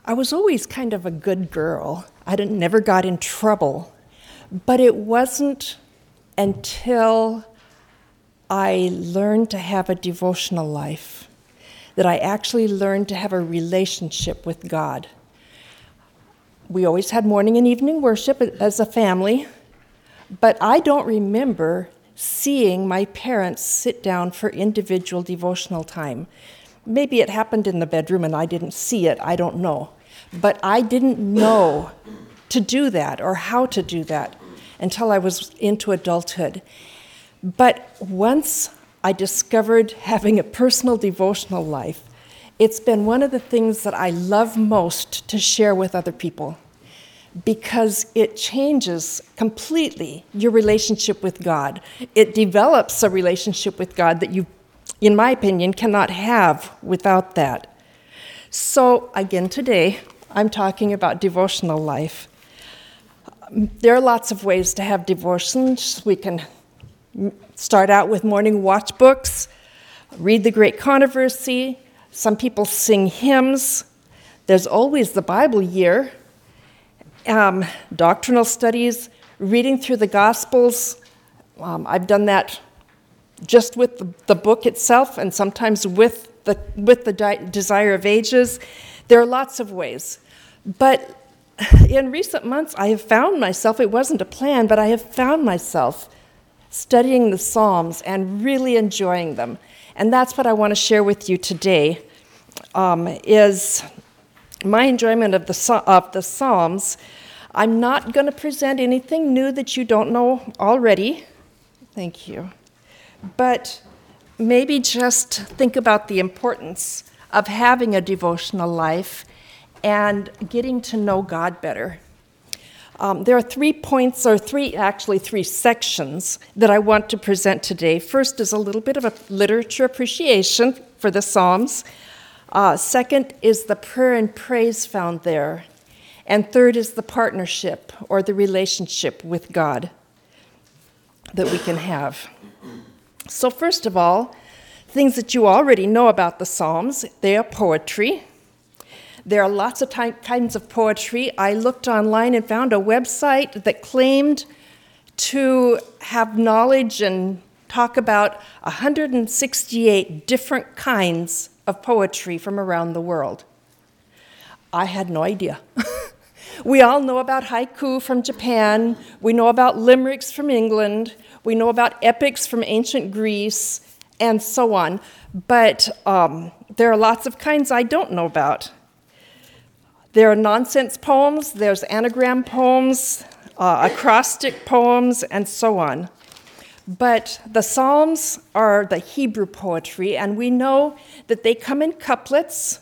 I was always kind of a good girl. Never got in trouble. But it wasn't until I learned to have a devotional life that I actually learned to have a relationship with God. We always had morning and evening worship as a family, but I don't remember seeing my parents sit down for individual devotional time. Maybe it happened in the bedroom and I didn't see it, I don't know. But I didn't know to do that or how to do that until I was into adulthood. But once I discovered having a personal devotional life, it's been one of the things that I love most to share with other people, because it changes completely your relationship with God. It develops a relationship with God that you, in my opinion, cannot have without that. So again, today, I'm talking about devotional life. There are lots of ways to have devotions. We can start out with morning watch books, read the Great Controversy. Some people sing hymns. There's always the Bible year, doctrinal studies, reading through the Gospels. I've done that just with the book itself and sometimes with the Desire of Ages. There are lots of ways. But in recent months, I have found myself, it wasn't a plan, but I have found myself studying the Psalms and really enjoying them. And that's what I want to share with you today, is my enjoyment of the Psalms. I'm not going to present anything new that you don't know already. Thank you. But maybe just think about the importance of having a devotional life and getting to know God better. There are 3 points, or three sections that I want to present today. First is a little bit of a literature appreciation for the Psalms. Second is the prayer and praise found there. And third is the partnership or the relationship with God that we can have. So first of all, things that you already know about the Psalms, they are poetry. There are lots of kinds of poetry. I looked online and found a website that claimed to have knowledge and talk about 168 different kinds of poetry from around the world. I had no idea. We all know about haiku from Japan. We know about limericks from England. We know about epics from ancient Greece, and so on. But there are lots of kinds I don't know about. There are nonsense poems, there's anagram poems, acrostic poems, and so on. But the Psalms are the Hebrew poetry, and we know that they come in couplets.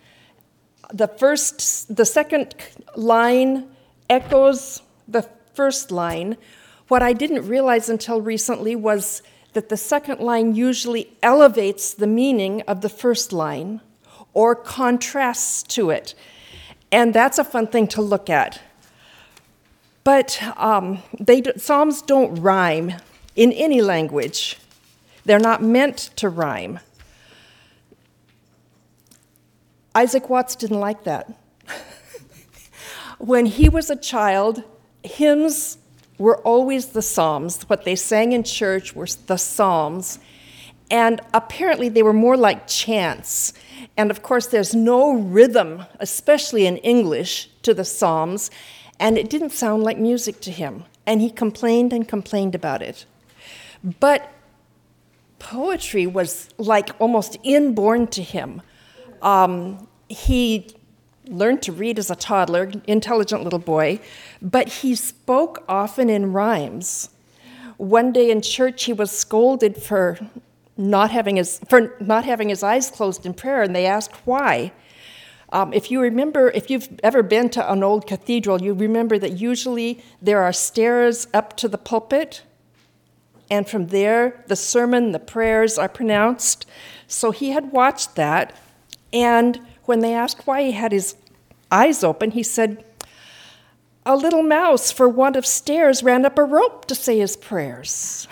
The second line echoes the first line. What I didn't realize until recently was that the second line usually elevates the meaning of the first line or contrasts to it. And that's a fun thing to look at. But Psalms don't rhyme in any language. They're not meant to rhyme. Isaac Watts didn't like that. When he was a child, hymns were always the Psalms. What they sang in church were the Psalms. And apparently they were more like chants. And of course, there's no rhythm, especially in English, to the Psalms, and it didn't sound like music to him. And he complained and complained about it. But poetry was like almost inborn to him. He learned to read as a toddler, intelligent little boy, but he spoke often in rhymes. One day in church, he was scolded for not having his eyes closed in prayer, and they asked why. If you've ever been to an old cathedral, you remember that usually there are stairs up to the pulpit, and from there the sermon, the prayers are pronounced. So he had watched that, and when they asked why he had his eyes open, he said, "A little mouse, for want of stairs, ran up a rope to say his prayers."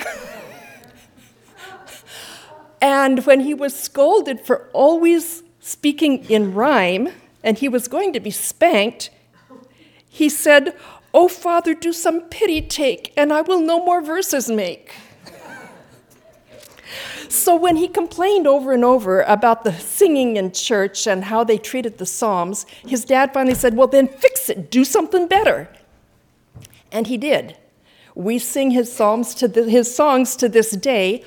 And when he was scolded for always speaking in rhyme and he was going to be spanked, he said, "Oh, Father, do some pity take, and I will no more verses make." So when he complained over and over about the singing in church and how they treated the Psalms, his dad finally said, "Well, then fix it. Do something better." And he did. We sing his songs to this day.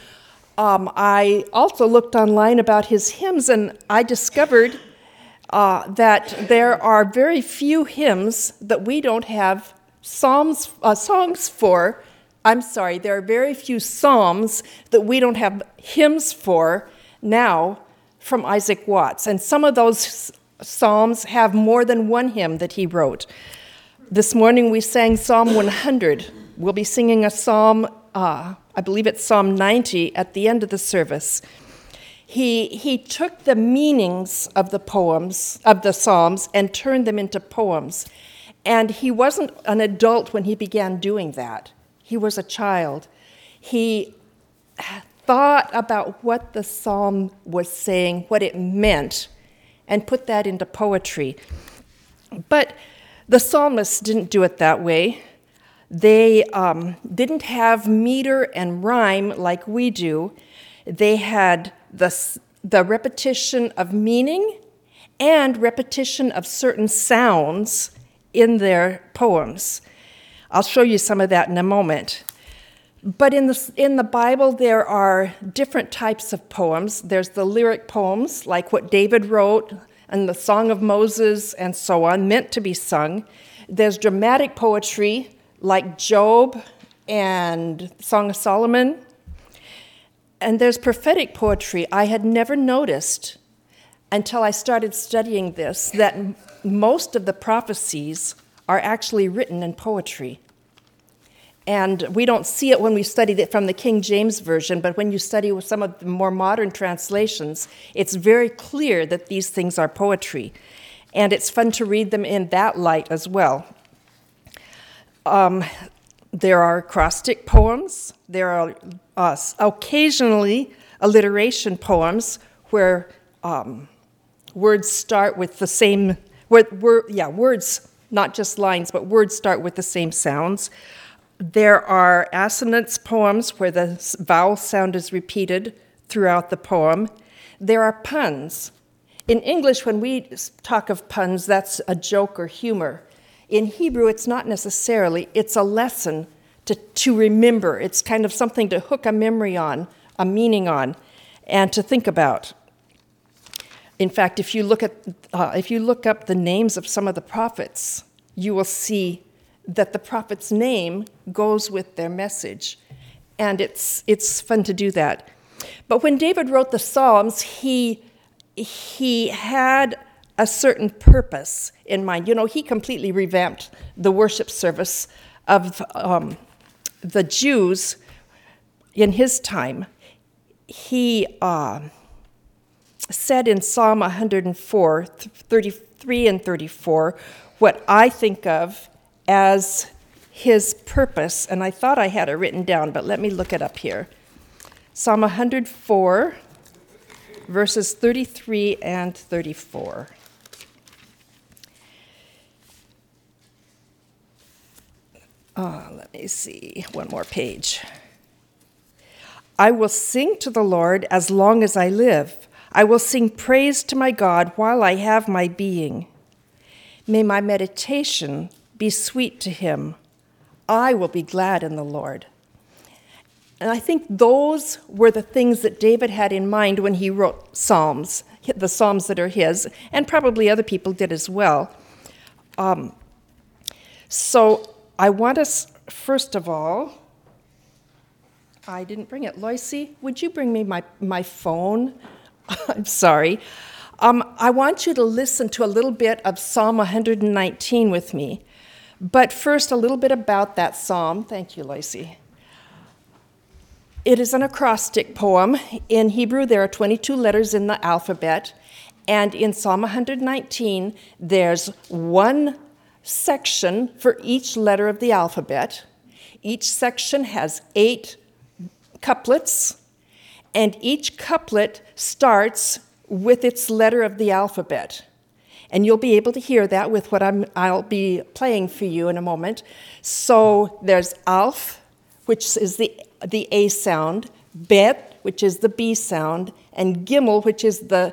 I also looked online about his hymns, and I discovered that there are very few hymns that we don't have songs for. There are very few psalms that we don't have hymns for now from Isaac Watts. And some of those psalms have more than one hymn that he wrote. This morning we sang Psalm 100. We'll be singing a psalm, I believe it's Psalm 90, at the end of the service. He took the meanings of the psalms, and turned them into poems. And he wasn't an adult when he began doing that. He was a child. He thought about what the psalm was saying, what it meant, and put that into poetry. But the psalmists didn't do it that way. They didn't have meter and rhyme like we do. They had the repetition of meaning and repetition of certain sounds in their poems. I'll show you some of that in a moment. But in the Bible, there are different types of poems. There's the lyric poems, like what David wrote, and the Song of Moses, and so on, meant to be sung. There's dramatic poetry, like Job and Song of Solomon. And there's prophetic poetry. I had never noticed until I started studying this that most of the prophecies are actually written in poetry. And we don't see it when we study it from the King James Version, but when you study with some of the more modern translations, it's very clear that these things are poetry. And it's fun to read them in that light as well. There are acrostic poems. There are occasionally alliteration poems where words start with the same, words, not just lines, but words start with the same sounds. There are assonance poems where the vowel sound is repeated throughout the poem. There are puns. In English, when we talk of puns, that's a joke or humor. In Hebrew, it's not necessarily. It's a lesson to remember. It's kind of something to hook a memory on, a meaning on, and to think about. In fact, if you look up the names of some of the prophets, you will see that the prophet's name goes with their message, and it's fun to do that. But when David wrote the Psalms, he had a certain purpose in mind. You know, he completely revamped the worship service of the Jews in his time. He said in Psalm 104, 33 and 34, what I think of as his purpose, and I thought I had it written down, but let me look it up here. Psalm 104, verses 33 and 34. Let me see, one more page. I will sing to the Lord as long as I live. I will sing praise to my God while I have my being. May my meditation be sweet to him. I will be glad in the Lord. And I think those were the things that David had in mind when he wrote Psalms, the Psalms that are his, and probably other people did as well. So I want us, first of all, I didn't bring it. Loisy, would you bring me my phone? I'm sorry. I want you to listen to a little bit of Psalm 119 with me. But first, a little bit about that psalm. Thank you, Loisy. It is an acrostic poem. In Hebrew, there are 22 letters in the alphabet. And in Psalm 119, there's one section for each letter of the alphabet. Each section has 8 couplets, and each couplet starts with its letter of the alphabet. And you'll be able to hear that with what I'll be playing for you in a moment. So there's Alf, which is the A sound, Bet, which is the B sound, and Gimel, which is the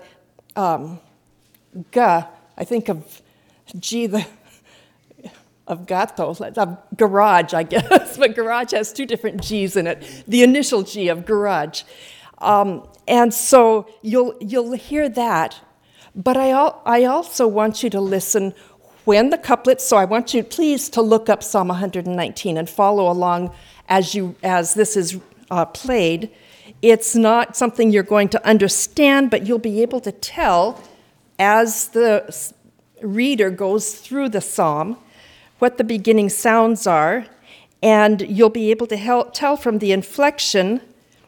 G. I think of G, of gato, of garage, I guess, but garage has two different G's in it, the initial G of garage. And so you'll hear that, but I also want you to listen when the couplets, so I want you please to look up Psalm 119 and follow along as this is played. It's not something you're going to understand, but you'll be able to tell as the reader goes through the psalm what the beginning sounds are, and you'll be able to tell from the inflection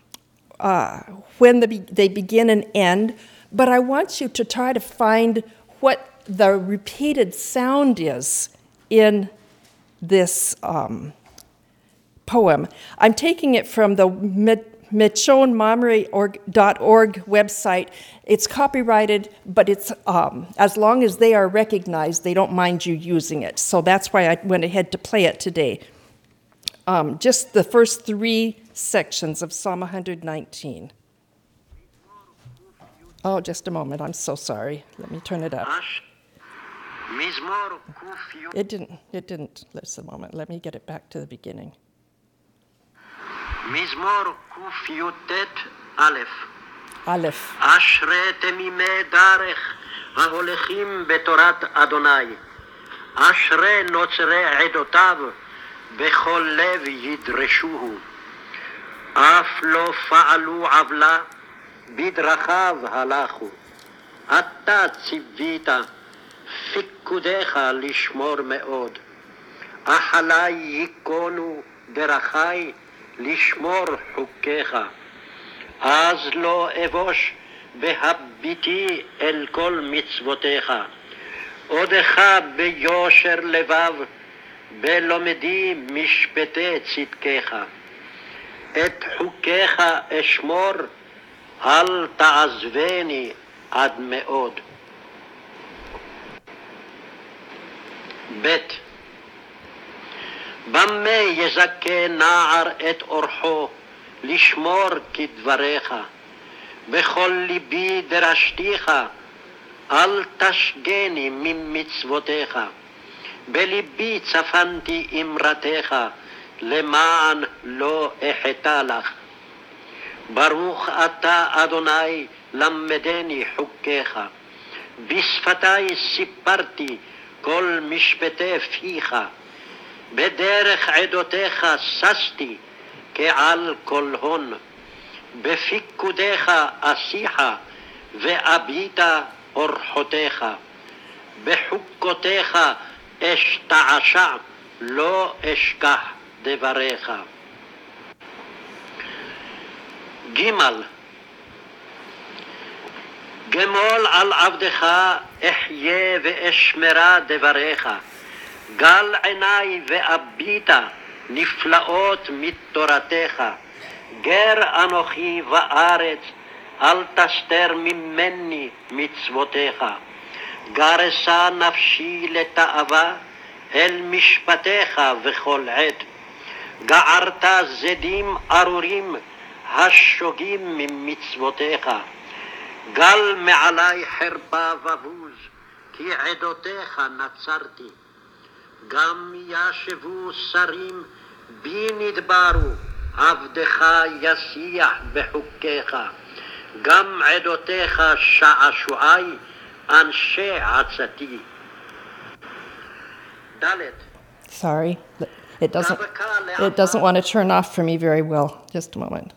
when they begin and end. But I want you to try to find what the repeated sound is in this poem. I'm taking it from the michonmamre.org website. It's copyrighted, but it's as long as they are recognized, they don't mind you using it. So that's why I went ahead to play it today. Just the first three sections of Psalm 119. Oh, just a moment. I'm so sorry. Let me turn it up. It didn't. Just a moment. Let me get it back to the beginning. מזמור קי"ט א' א' אשרי תמימי דרך ההולכים בתורת אדוני, אשרי נוצרי עדותיו בכל לב ידרשוהו, אף לא פעלו עוולה בדרכיו הלכו, אתה ציווית פיקודיך לשמור מאוד, אחלי ייכונו דרכי לשמור חוקיך, אז לא אבוש בהביטי אל כל מצוותיך, עודך ביושר לבב, בלומדי משפטי צדקך, את חוקיך אשמור, אל תעזבני עד מאוד. ב' במה יזכה נער את אורחו לשמור כדבריך, בכל ליבי דרשתיך, אל תשגני ממצוותיך, בליבי צפנתי אמרתך, למען לא אחטא לך. ברוך אתה אדוני למדני חוקיך, בשפתי סיפרתי כל משפטי פיך, בדרך עדותיך ששתי כעל כל הון, בפיקודיך אשיך ואביט אורחותיך, בחוקותיך אשתעשע לא אשכח דבריך. ג' גמול על עבדך אחיה ואשמרה דבריך, גל עיני ואביטה נפלאות מתורתך, גר אנוכי בארץ, אל תסתר ממני מצוותיך, גרסה נפשי לתאווה אל משפטיך וכל עת, גערת זדים ארורים השוגים ממצוותיך, גל מעלי חרפה ובוז, כי עדותיך נצרתי, גם ישבו שרים בי נדברו, עבדך ישיח בחוקיך, גם עדותיך שעשועי, אנשי עצתי. ד' Sorry, it doesn't want to turn off for me very well. Just a moment.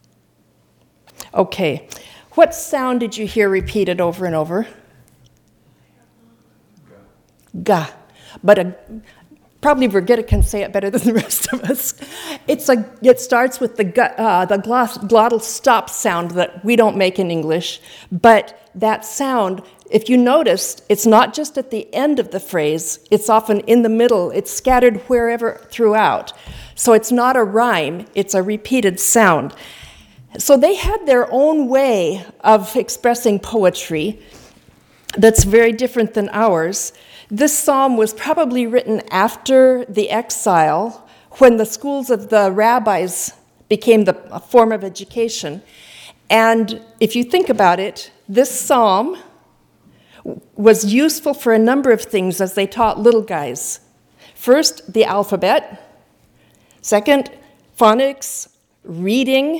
Okay, what sound did you hear repeated over and over? Ga. But probably Brigitte can say it better than the rest of us. It starts with the glottal stop sound that we don't make in English, but that sound, if you noticed, it's not just at the end of the phrase, it's often in the middle, it's scattered wherever throughout. So it's not a rhyme, it's a repeated sound. So they had their own way of expressing poetry. that's very different than ours. This psalm was probably written after the exile, when the schools of the rabbis became the form of education. And if you think about it, this psalm was useful for a number of things as they taught little guys. First, the alphabet. Second, phonics, reading,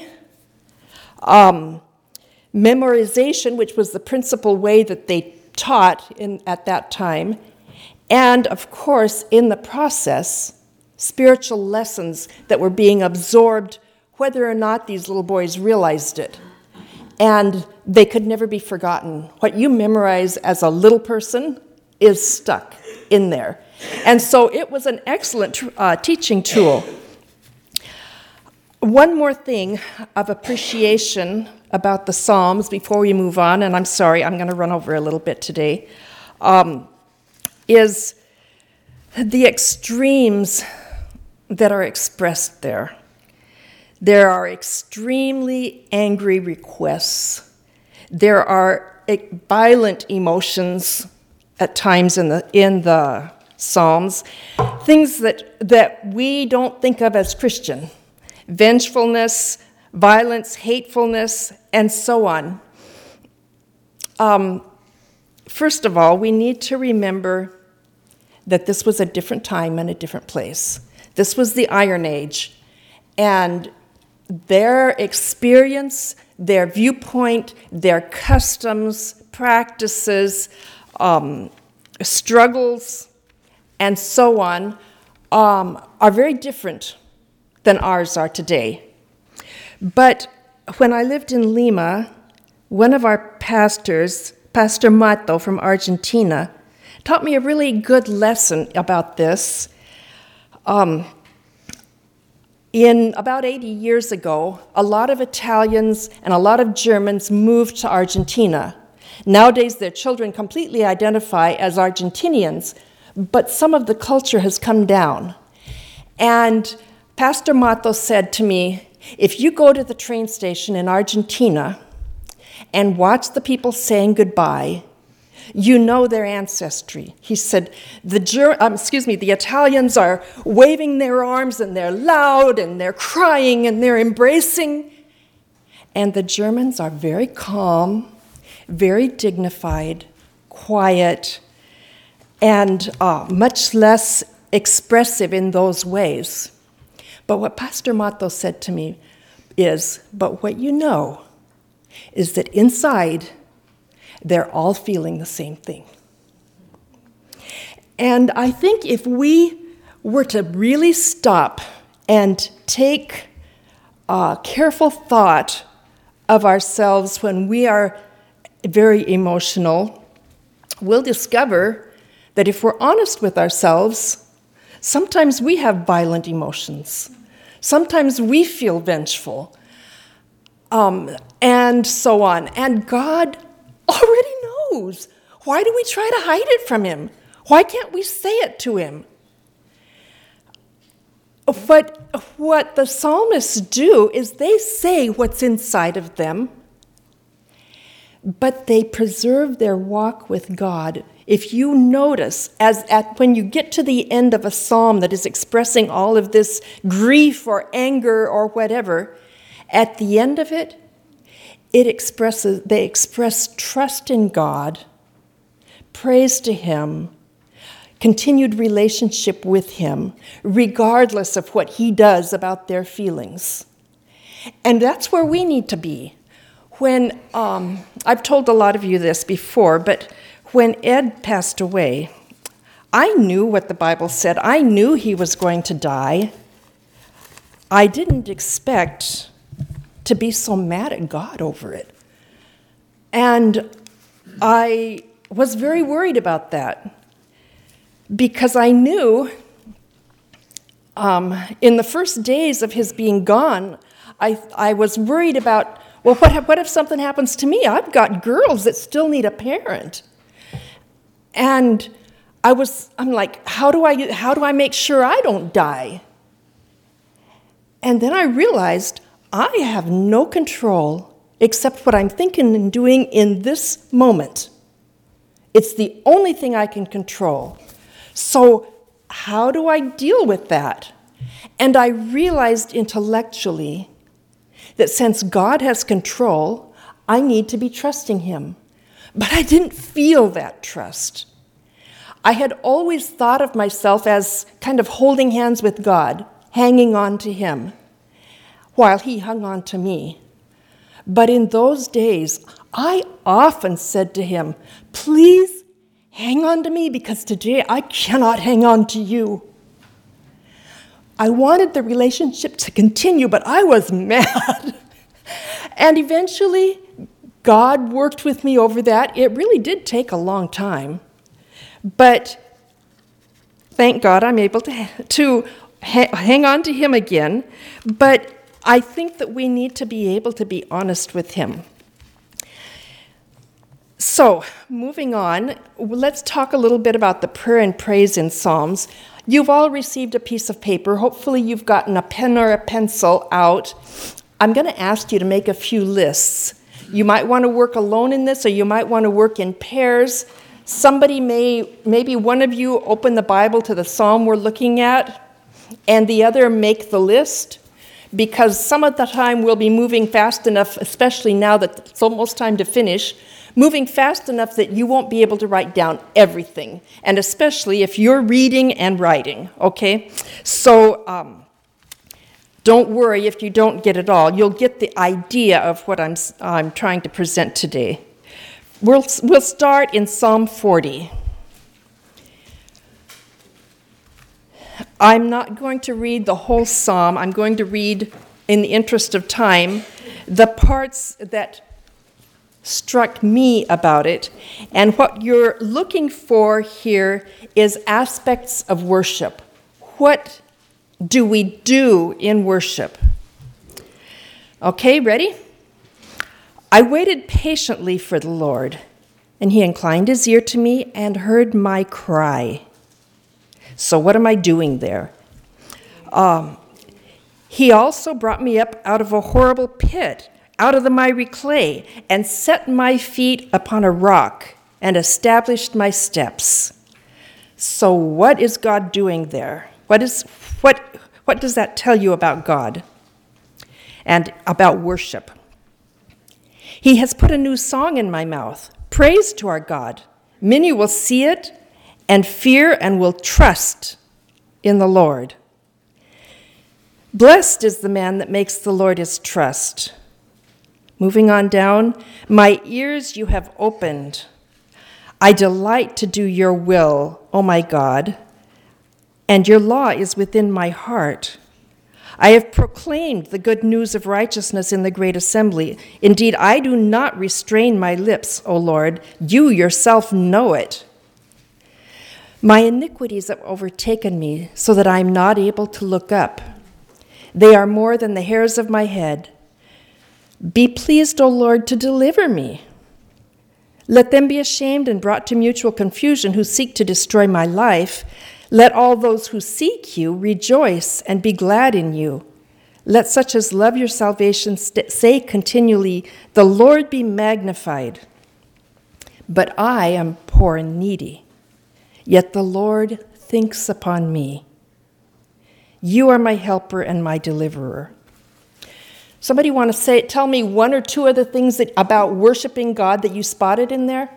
memorization, which was the principal way that they taught at that time. And, of course, in the process, spiritual lessons that were being absorbed, whether or not these little boys realized it. And they could never be forgotten. What you memorize as a little person is stuck in there. And so it was an excellent teaching tool. One more thing of appreciation about the Psalms before we move on, and I'm sorry, I'm going to run over a little bit today, is the extremes that are expressed there. There are extremely angry requests. There are violent emotions at times in the Psalms, things that we don't think of as Christian. Vengefulness, violence, hatefulness, and so on. First of all, we need to remember that this was a different time and a different place. This was the Iron Age, and their experience, their viewpoint, their customs, practices, struggles, and so on, are very different than ours are today. But when I lived in Lima, one of our pastors, Pastor Mato from Argentina, taught me a really good lesson about this. In about 80 years ago, a lot of Italians and a lot of Germans moved to Argentina. Nowadays, their children completely identify as Argentinians, but some of the culture has come down. And Pastor Mato said to me, if you go to the train station in Argentina and watch the people saying goodbye, you know their ancestry. He said, the Italians are waving their arms and they're loud and they're crying and they're embracing. And the Germans are very calm, very dignified, quiet, and much less expressive in those ways. But what Pastor Mato said to me is, but what you know is that inside, they're all feeling the same thing. And I think if we were to really stop and take careful thought of ourselves when we are very emotional, we'll discover that if we're honest with ourselves, sometimes we have violent emotions. Sometimes we feel vengeful, and so on. And God already knows. Why do we try to hide it from him? Why can't we say it to him? But what the psalmists do is they say what's inside of them, but they preserve their walk with God. If you notice, when you get to the end of a psalm that is expressing all of this grief or anger or whatever, at the end of it, they express trust in God, praise to him, continued relationship with him, regardless of what he does about their feelings. And that's where we need to be. When, I've told a lot of you this before, but when Ed passed away, I knew what the Bible said. I knew he was going to die. I didn't expect to be so mad at God over it. And I was very worried about that because I knew in the first days of his being gone, I was worried about, well, what if something happens to me? I've got girls that still need a parent. And I'm like, how do I make sure I don't die? And then I realized I have no control except what I'm thinking and doing in this moment. It's the only thing I can control. So how do I deal with that? And I realized intellectually that since God has control, I need to be trusting him. But I didn't feel that trust. I had always thought of myself as kind of holding hands with God, hanging on to him, while he hung on to me. But in those days, I often said to him, please hang on to me because today I cannot hang on to you. I wanted the relationship to continue, but I was mad. And eventually, God worked with me over that. It really did take a long time. But thank God I'm able to hang on to him again. But I think that we need to be able to be honest with him. So, moving on, let's talk a little bit about the prayer and praise in Psalms. You've all received a piece of paper. Hopefully you've gotten a pen or a pencil out. I'm going to ask you to make a few lists. You might want to work alone in this, or you might want to work in pairs. Maybe one of you open the Bible to the psalm we're looking at, and the other make the list, because some of the time we'll be moving fast enough, especially now that it's almost time to finish, moving fast enough that you won't be able to write down everything, and especially if you're reading and writing, okay? So don't worry if you don't get it all. You'll get the idea of what I'm trying to present today. We'll start in Psalm 40. I'm not going to read the whole psalm. I'm going to read, in the interest of time, the parts that struck me about it. And what you're looking for here is aspects of worship. What do we do in worship? Okay, ready? I waited patiently for the Lord, and he inclined his ear to me and heard my cry. So what am I doing there? He also brought me up out of a horrible pit, out of the miry clay, and set my feet upon a rock and established my steps. So what is God doing there? What does that tell you about God and about worship? He has put a new song in my mouth, praise to our God. Many will see it and fear and will trust in the Lord. Blessed is the man that makes the Lord his trust. Moving on down, my ears you have opened. I delight to do your will, O my God, and your law is within my heart. I have proclaimed the good news of righteousness in the great assembly. Indeed, I do not restrain my lips, O Lord. You yourself know it. My iniquities have overtaken me so that I am not able to look up. They are more than the hairs of my head. Be pleased, O Lord, to deliver me. Let them be ashamed and brought to mutual confusion who seek to destroy my life. Let all those who seek you rejoice and be glad in you. Let such as love your salvation say continually, the Lord be magnified. But I am poor and needy, yet the Lord thinks upon me. You are my helper and my deliverer. Somebody want to tell me one or two other things about worshiping God that you spotted in there?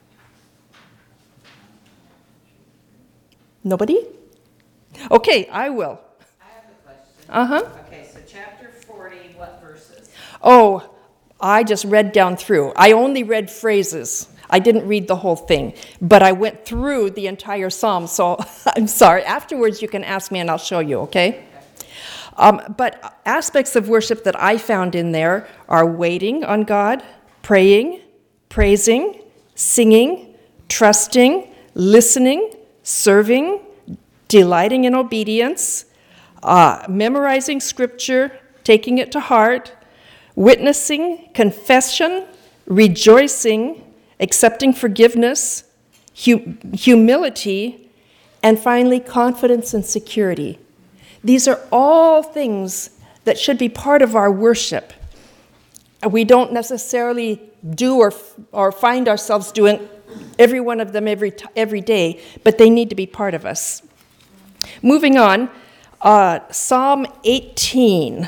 Nobody? Okay, I will. I have a question. Uh-huh. Okay, so chapter 40, what verses? Oh, I just read down through. I only read phrases. I didn't read the whole thing, but I went through the entire psalm, so I'm sorry. Afterwards, you can ask me and I'll show you, okay? But aspects of worship that I found in there are waiting on God, praying, praising, singing, trusting, listening, serving, delighting in obedience, memorizing scripture, taking it to heart, witnessing, confession, rejoicing, accepting forgiveness, humility, and finally, confidence and security. These are all things that should be part of our worship. We don't necessarily do or find ourselves doing every one of them every day, but they need to be part of us. Moving on, Psalm 18.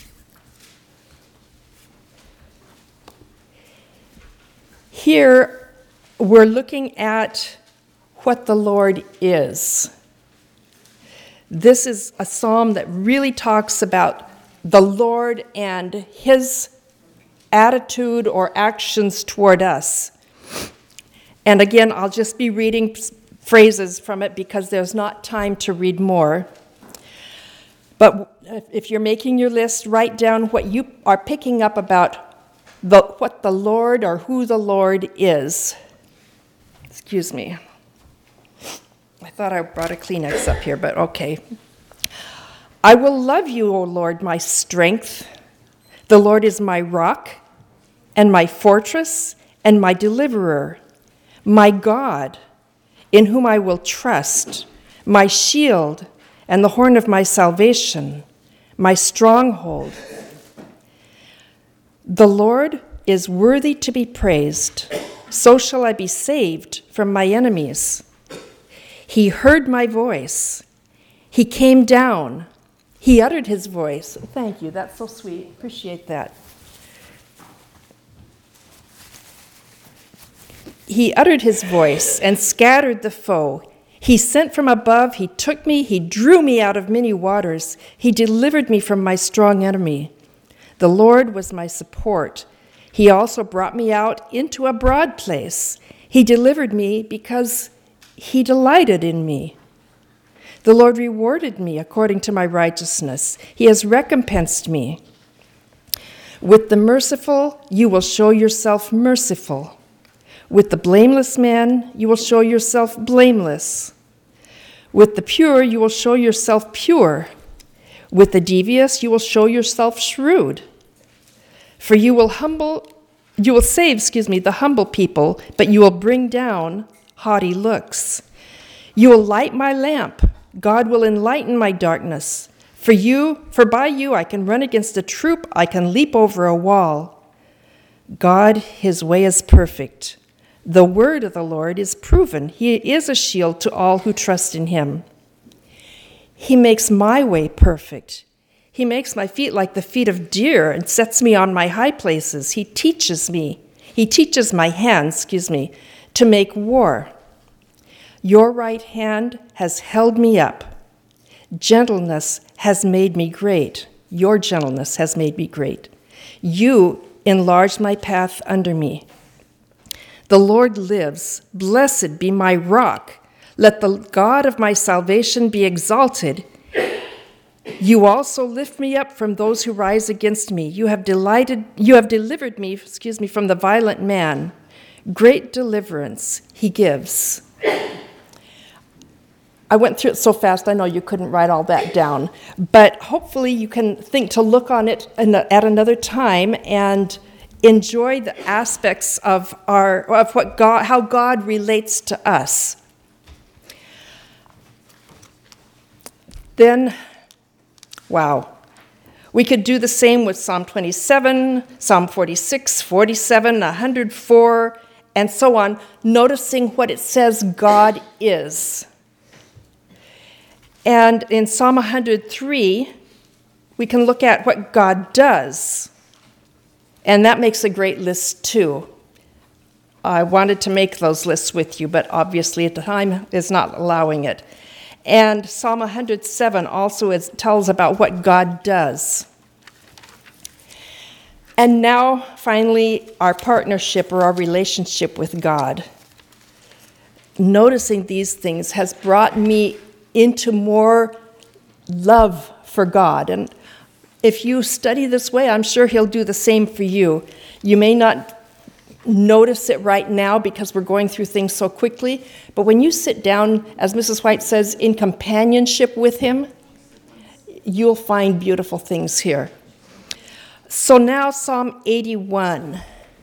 Here, we're looking at what the Lord is. This is a psalm that really talks about the Lord and his attitude or actions toward us. And again, I'll just be reading phrases from it because there's not time to read more. But if you're making your list, write down what you are picking up about what the Lord or who the Lord is. Excuse me. I thought I brought a Kleenex up here, but okay. I will love you, O Lord, my strength. The Lord is my rock and my fortress and my deliverer, my God, in whom I will trust, my shield and the horn of my salvation, my stronghold. The Lord is worthy to be praised. So shall I be saved from my enemies. He heard my voice. He came down. He uttered his voice. Thank you. That's so sweet. Appreciate that. He uttered his voice and scattered the foe. He sent from above. He took me. He drew me out of many waters. He delivered me from my strong enemy. The Lord was my support. He also brought me out into a broad place. He delivered me because he delighted in me. The Lord rewarded me according to my righteousness. He has recompensed me. With the merciful, you will show yourself merciful. With the blameless man, you will show yourself blameless. With the pure, you will show yourself pure. With the devious, you will show yourself shrewd. For you will save the humble people, but you will bring down haughty looks. You will light my lamp. God will enlighten my darkness. For by you I can run against a troop, I can leap over a wall. God, his way is perfect. The word of the Lord is proven. He is a shield to all who trust in him. He makes my way perfect. He makes my feet like the feet of deer and sets me on my high places. He teaches my hands, to make war. Your right hand has held me up. Gentleness has made me great. Your gentleness has made me great. You enlarged my path under me. The Lord lives. Blessed be my rock. Let the God of my salvation be exalted. You also lift me up from those who rise against me. You have delivered me, from the violent man. Great deliverance he gives. I went through it so fast, I know you couldn't write all that down, but hopefully you can think to look on it at another time and enjoy the aspects of how God relates to us. Then, wow, we could do the same with Psalm 27, Psalm 46, 47, 104, and so on, noticing what it says God is. And in Psalm 103, we can look at what God does. And that makes a great list too. I wanted to make those lists with you, but obviously at the time is not allowing it. And Psalm 107 also tells about what God does. And now, finally, our partnership or our relationship with God. Noticing these things has brought me into more love for God. And if you study this way, I'm sure he'll do the same for you. You may not notice it right now because we're going through things so quickly, but when you sit down, as Mrs. White says, in companionship with him, you'll find beautiful things here. So now Psalm 81.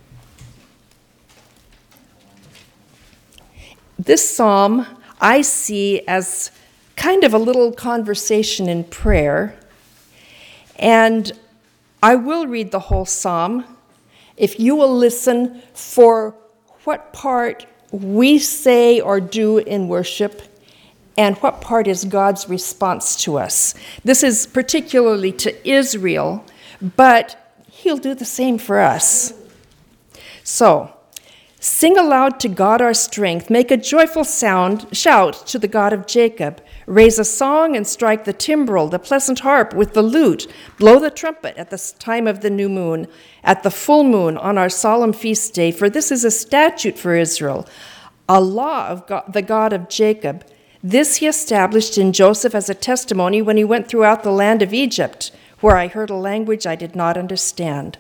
This psalm I see as kind of a little conversation in prayer, and I will read the whole psalm if you will listen for what part we say or do in worship, and what part is God's response to us. This is particularly to Israel, but he'll do the same for us. So, sing aloud to God our strength, make a joyful shout to the God of Jacob. Raise a song and strike the timbrel, the pleasant harp with the lute. Blow the trumpet at the time of the new moon, at the full moon on our solemn feast day, for this is a statute for Israel, a law of God, the God of Jacob. This he established in Joseph as a testimony when he went throughout the land of Egypt, where I heard a language I did not understand.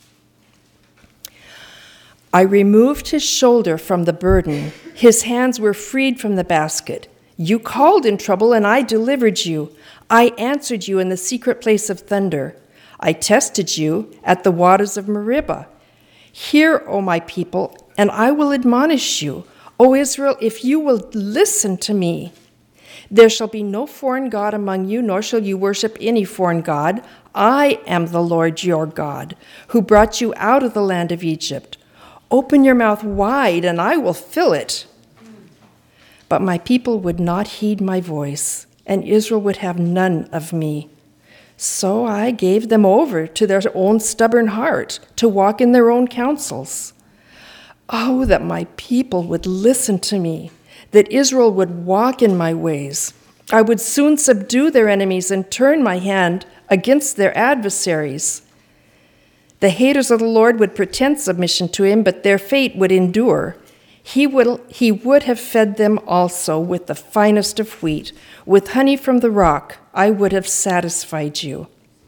I removed his shoulder from the burden. His hands were freed from the basket. You called in trouble, and I delivered you. I answered you in the secret place of thunder. I tested you at the waters of Meribah. Hear, O my people, and I will admonish you. O Israel, if you will listen to me. There shall be no foreign god among you, nor shall you worship any foreign god. I am the Lord your God, who brought you out of the land of Egypt. Open your mouth wide, and I will fill it. But my people would not heed my voice, and Israel would have none of me. So I gave them over to their own stubborn heart, to walk in their own counsels. Oh, that my people would listen to me, that Israel would walk in my ways. I would soon subdue their enemies and turn my hand against their adversaries. The haters of the Lord would pretend submission to him, but their fate would endure. He would have fed them also with the finest of wheat. With honey from the rock, I would have satisfied you.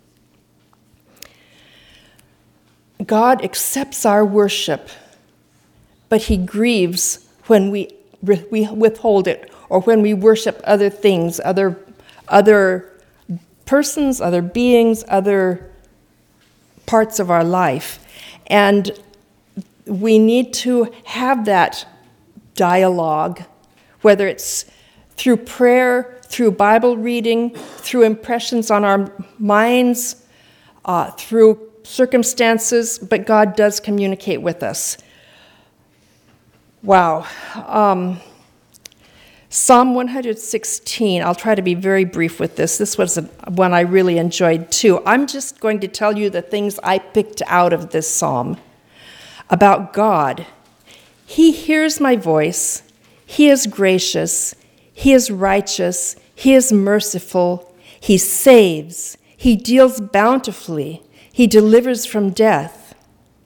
God accepts our worship, but he grieves when we withhold it, or when we worship other things, other persons, other beings, other parts of our life. And we need to have that dialogue, whether it's through prayer, through Bible reading, through impressions on our minds, through circumstances, but God does communicate with us. Wow. Psalm 116, I'll try to be very brief with this. This was one I really enjoyed too. I'm just going to tell you the things I picked out of this psalm. About God. He hears my voice. He is gracious. He is righteous. He is merciful. He saves. He deals bountifully. He delivers from death.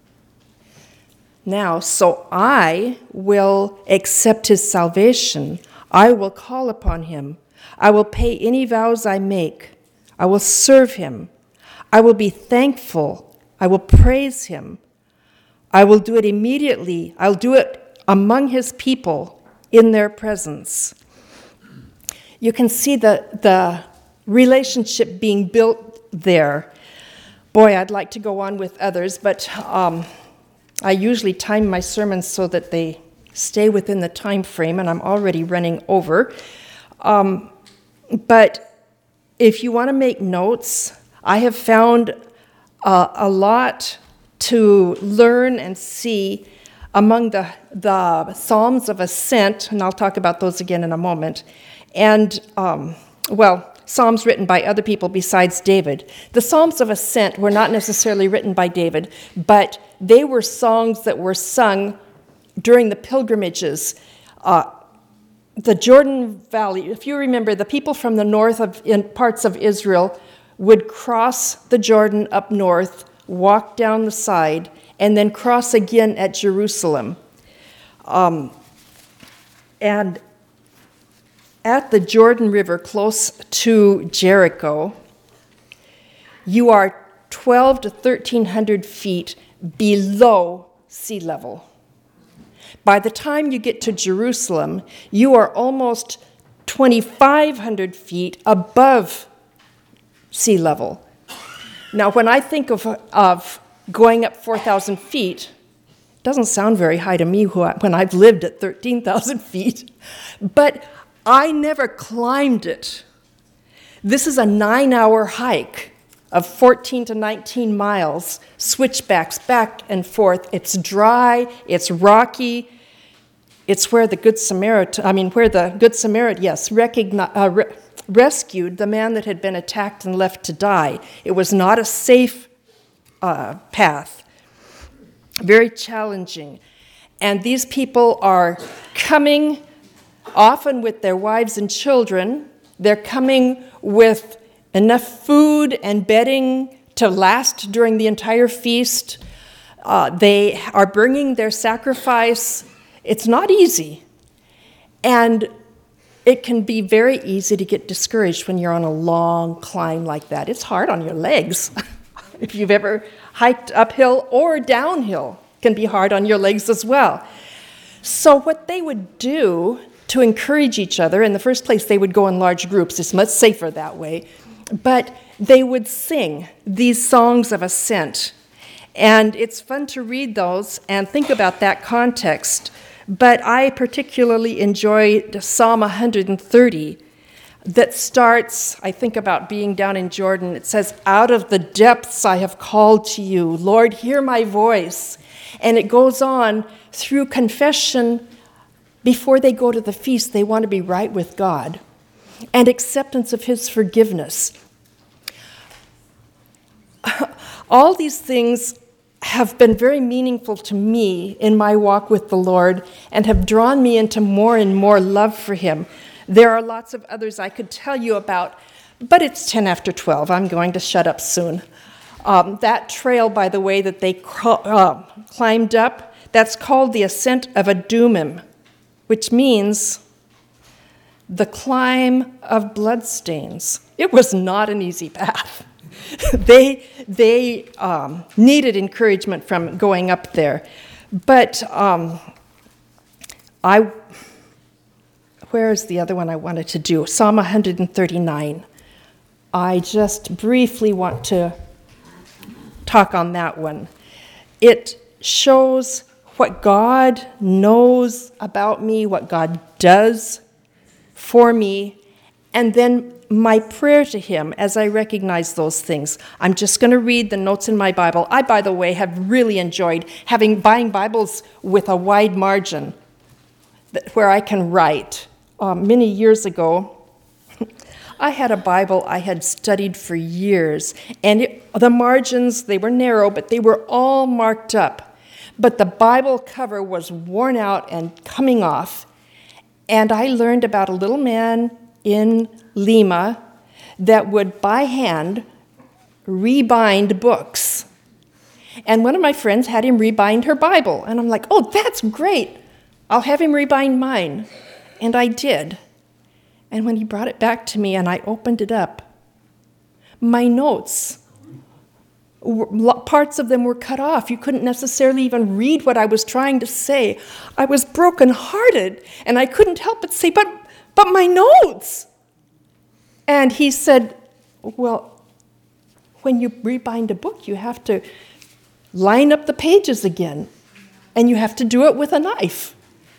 Now, so I will accept his salvation. I will call upon him. I will pay any vows I make. I will serve him. I will be thankful. I will praise him. I will do it immediately. I'll do it among his people in their presence. You can see the relationship being built there. Boy, I'd like to go on with others, but I usually time my sermons so that they stay within the time frame, and I'm already running over. But if you want to make notes, I have found a lot to learn and see among the Psalms of Ascent, and I'll talk about those again in a moment, and, Psalms written by other people besides David. The Psalms of Ascent were not necessarily written by David, but they were songs that were sung during the pilgrimages. The Jordan Valley, if you remember, the people from the north in parts of Israel would cross the Jordan up north, walk down the side, and then cross again at Jerusalem. And at the Jordan River, close to Jericho, you are 1,200 to 1,300 feet below sea level. By the time you get to Jerusalem, you are almost 2,500 feet above sea level. Now, when I think of going up 4,000 feet, it doesn't sound very high to me when I've lived at 13,000 feet, but I never climbed it. This is a 9-hour hike of 14 to 19 miles, switchbacks back and forth. It's dry, it's rocky, It's where the Good Samaritan, rescued the man that had been attacked and left to die. It was not a safe path, very challenging. And these people are coming often with their wives and children. They're coming with enough food and bedding to last during the entire feast. They are bringing their sacrifice. It's not easy. And it can be very easy to get discouraged when you're on a long climb like that. It's hard on your legs. If you've ever hiked uphill or downhill, it can be hard on your legs as well. So what they would do to encourage each other, in the first place, they would go in large groups. It's much safer that way. But they would sing these songs of ascent. And it's fun to read those and think about that context. But I particularly enjoyed Psalm 130 that starts, I think about being down in Jordan. It says, "Out of the depths I have called to you. Lord, hear my voice." And it goes on through confession. Before they go to the feast, they want to be right with God and acceptance of his forgiveness. All these things have been very meaningful to me in my walk with the Lord and have drawn me into more and more love for him. There are lots of others I could tell you about, but it's 10 after 12. I'm going to shut up soon. That trail, by the way, that they climbed up, that's called the Ascent of Adumim, which means the climb of bloodstains. It was not an easy path. They needed encouragement from going up there. But where is the other one I wanted to do? Psalm 139. I just briefly want to talk on that one. It shows what God knows about me, what God does for me, and then my prayer to him as I recognize those things. I'm just going to read the notes in my Bible. I, by the way, have really enjoyed buying Bibles with a wide margin where I can write. Many years ago, I had a Bible I had studied for years, and the margins, they were narrow, but they were all marked up. But the Bible cover was worn out and coming off, and I learned about a little man in Lima that would, by hand, rebind books. And one of my friends had him rebind her Bible. And I'm like, oh, that's great. I'll have him rebind mine. And I did. And when he brought it back to me and I opened it up, my notes, parts of them were cut off. You couldn't necessarily even read what I was trying to say. I was brokenhearted, and I couldn't help but say, but my notes. And he said, well, when you rebind a book, you have to line up the pages again, and you have to do it with a knife.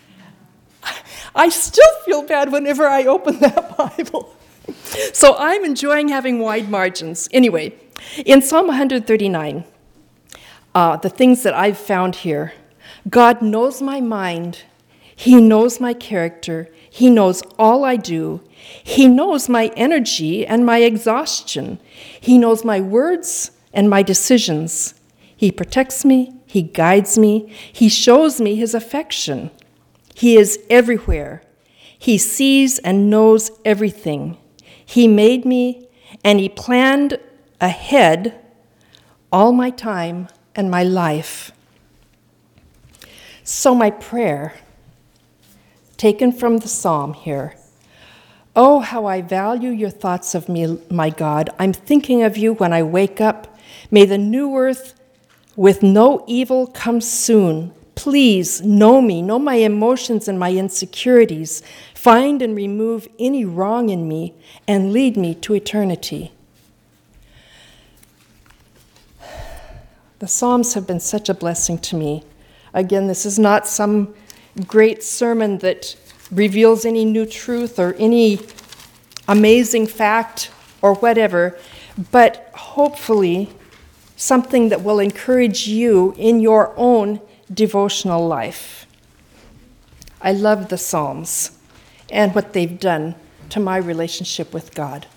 I still feel bad whenever I open that Bible. So I'm enjoying having wide margins. Anyway, in Psalm 139, the things that I've found here, God knows my mind. He knows my character. He knows all I do. He knows my energy and my exhaustion. He knows my words and my decisions. He protects me. He guides me. He shows me his affection. He is everywhere. He sees and knows everything. He made me, and he planned ahead all my time and my life. So my prayer, taken from the psalm here, oh, how I value your thoughts of me, my God. I'm thinking of you when I wake up. May the new earth with no evil come soon. Please know me, know my emotions and my insecurities. Find and remove any wrong in me and lead me to eternity. The Psalms have been such a blessing to me. Again, this is not some great sermon that reveals any new truth or any amazing fact or whatever, but hopefully something that will encourage you in your own devotional life. I love the Psalms and what they've done to my relationship with God.